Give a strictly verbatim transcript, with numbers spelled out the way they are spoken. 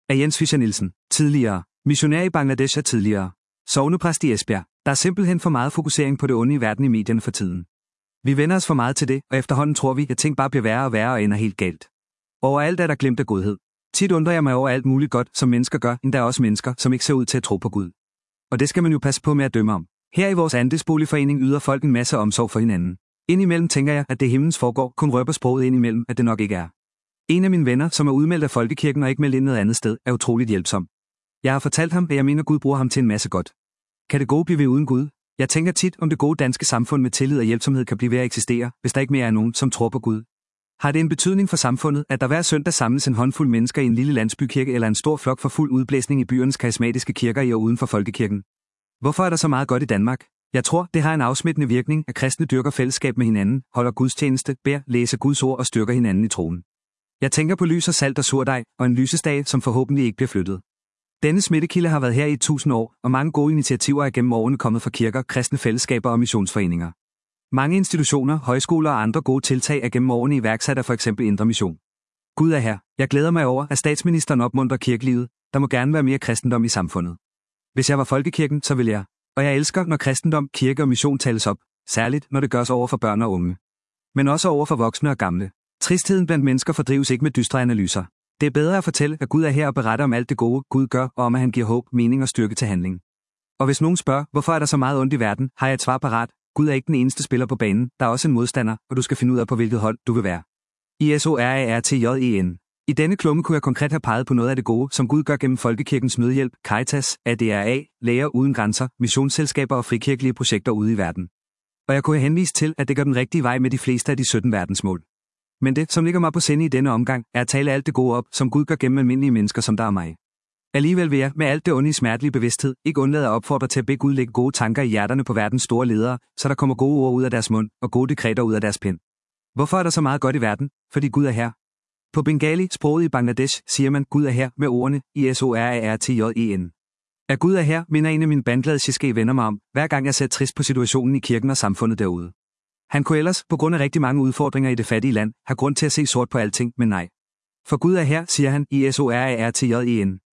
Af Jens Fischer Nielsen, tidligere missionær i Bangladesh og tidligere sognepræst i Esbjerg. Der er simpelthen for meget fokusering på det onde i verden i medierne for tiden. Vi vender os for meget til det, og efterhånden tror vi, at ting bare bliver værre og værre og ender helt galt. Overalt er der glemt af godhed. Tit undrer jeg mig over alt muligt godt, som mennesker gør, endda også mennesker, som ikke ser ud til at tro på Gud. Og det skal man jo passe på med at dømme om. Her i vores andelsboligforening yder folk en masse omsorg for hinanden. Indimellem tænker jeg, at det himlens foregår, kun røber sproget indimellem, at det nok ikke er. En af mine venner, som er udmeldt af folkekirken og ikke meldt ind noget andet sted, er utroligt hjælpsom. Jeg har fortalt ham, at jeg mener, Gud bruger ham til en masse godt. Kan det gode blive ved uden Gud? Jeg tænker tit, om det gode danske samfund med tillid og hjælpsomhed kan blive ved at eksistere, hvis der ikke mere er nogen, som tror på Gud. Har det en betydning for samfundet, at der hver søndag samles en håndfuld mennesker i en lille landsbykirke eller en stor flok for fuld udblæsning i byernes karismatiske kirker i og uden for folkekirken? Hvorfor er der så meget godt i Danmark? Jeg tror, det har en afsmittende virkning, at kristne dyrker fællesskab med hinanden, holder gudstjeneste, beder, læser Guds ord og styrker hinanden i troen. Jeg tænker på lys og salt og surdej, og en lysestage, som forhåbentlig ikke bliver flyttet. Denne smittekilde har været her i et tusind år, og mange gode initiativer er gennem årene kommet fra kirker, kristne fællesskaber og missionsforeninger. Mange institutioner, højskoler og andre gode tiltag er gennem årene iværksat af for eksempel Indre Mission. Gud er her. Jeg glæder mig over, at statsministeren opmuntrer kirkelivet. Der må gerne være mere kristendom i samfundet. Hvis jeg var folkekirken, så ville jeg. Og jeg elsker, når kristendom, kirke og mission tales op, særligt når det gørs over for børn og unge. Men også over for voksne og gamle. Tristheden blandt mennesker fordrives ikke med dystre analyser. Det er bedre at fortælle, at Gud er her og berette om alt det gode, Gud gør, og om at han giver håb, mening og styrke til handling. Og hvis nogen spørger, hvorfor er der så meget ondt i verden, har jeg et svar parat. Gud er ikke den eneste spiller på banen, der er også en modstander, og du skal finde ud af, på hvilket hold du vil være. I S O R A R T J E N. I denne klumme kunne jeg konkret have peget på noget af det gode, som Gud gør gennem Folkekirkens Nødhjælp, Caritas, A D R A, Læger Uden Grænser, missionsselskaber og frikirkelige projekter ude i verden. Og jeg kunne have henvist til, at det går den rigtige vej med de fleste af de sytten verdensmål. Men det, som ligger mig på sinde i denne omgang, er at tale alt det gode op, som Gud gør gennem almindelige mennesker som der er mig. Alligevel vil jeg, med alt det onde i smertelig bevidsthed, ikke undlade at opfordre til at bede Gud lægge gode tanker i hjerterne på verdens store ledere, så der kommer gode ord ud af deres mund og gode dekreter ud af deres pen. Hvorfor er der så meget godt i verden? Fordi Gud er her. På bengali, sproget i Bangladesh, siger man Gud er her med ordene I S O R A R T J E N. At Gud er her, minder en af mine bandgladske venner mig om, hver gang jeg ser trist på situationen i kirken og samfundet derude. Han kunne ellers, på grund af rigtig mange udfordringer i det fattige land, have grund til at se sort på alting, men nej. For Gud er her, siger han, I S O R A R T J E N.